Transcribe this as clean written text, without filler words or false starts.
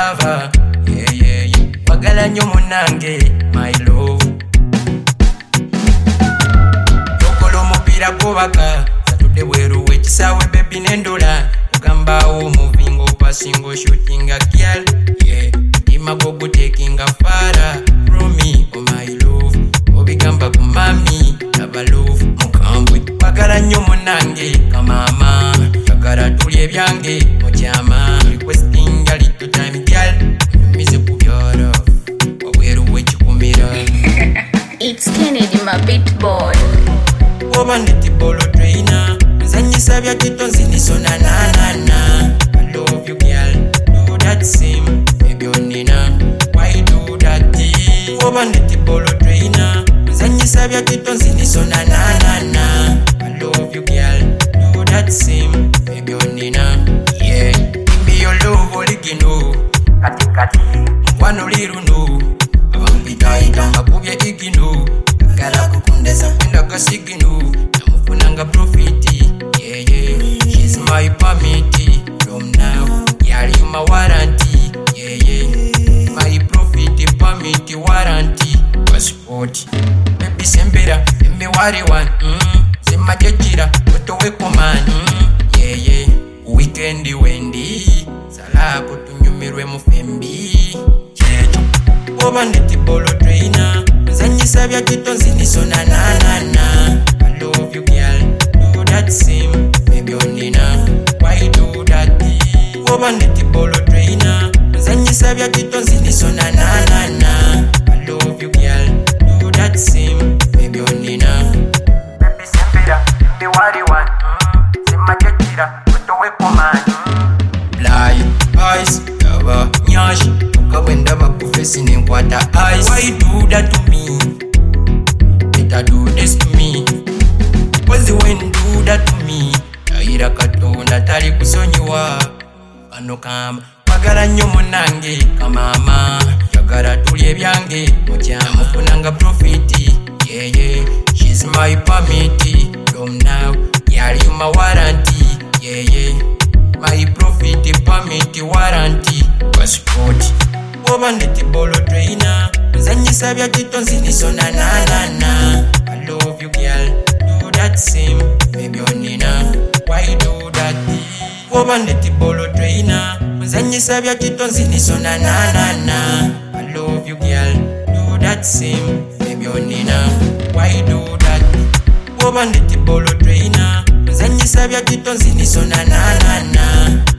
lover. Yeah, yeah, yeah. Wagala nyo munange, my love. Yokolo mupira kubaka, Saturday weru wechisawe baby nendola. Ugamba o moving over single shooting a girl. Yeah, imagogo taking a fara from me, oh my love. Obigamba kumami, lava love, mukambwe. Wagala nyo munange, kamama. Yagara tulye byange, mojama. Requesting a little time girl. Mize kubyara, waweru wechikumira. It's Kennedy, my beat boy. Oba neti bolo trainer. Zanyisa bya kitonzi nisona na na na. I love you girl, do that same. Baby onina, why do that thing? Oba neti bolo trainer. Zanyisa bya kitonzi nisona na na na. I love you girl, do that same. Baby onina, yeah. Give me your love oligino. Kati kati, mkwano liruno. Abambita ita akubye igino. Kala kukundeza kwenda kasigino. Namufunanga profiti. Yeah, yeah, she's my permit from now. Yali my warranty. Yeah, yeah, my profit permit warranty. Passport. Baby sembera, me wari one. Sema jechira, utowe komani. Yeah, yeah, weekendi wendi. Sala kutunyumirwe mufembi. Checho. Oba neti bolo trainer. Zanyisa bya kitonzi nisona na na na. I love you girl, do that same. Baby onina, why do that thing? Oba neti bolo trainer. Zanyisa bya kitonzi nisona na na na. I love you girl, do that same. Baby onina. Baby sembera, me wari one. Sema jechira, utowe komani. Blind eyes, lava nyash. Tukawenda bakufesi nenkwata eyes. Why do that to me? Better do this to me. Cause when do that to me, Yaira katonda tali kusonyiwa. Ano kamba wagala nyo munange kamama. Yagala tulye byange mojama funanga profiti. Yeah, yeah, she's my permit from now. Yali my warranty. Yeah, yeah, my profit permit warranty. Passport. Oba neti bolo trainer. Zanyisa bya kitonzi nisona na na na. I love you girl, do that same. Baby onina, why do that thing? Oba neti bolo trainer. Zanyisa bya kitonzi nisona na na na. I love you girl, do that same. Baby onina, why do that thing? Oba neti bolo trainer. Zanyisa bya kitonzi nisona na na na.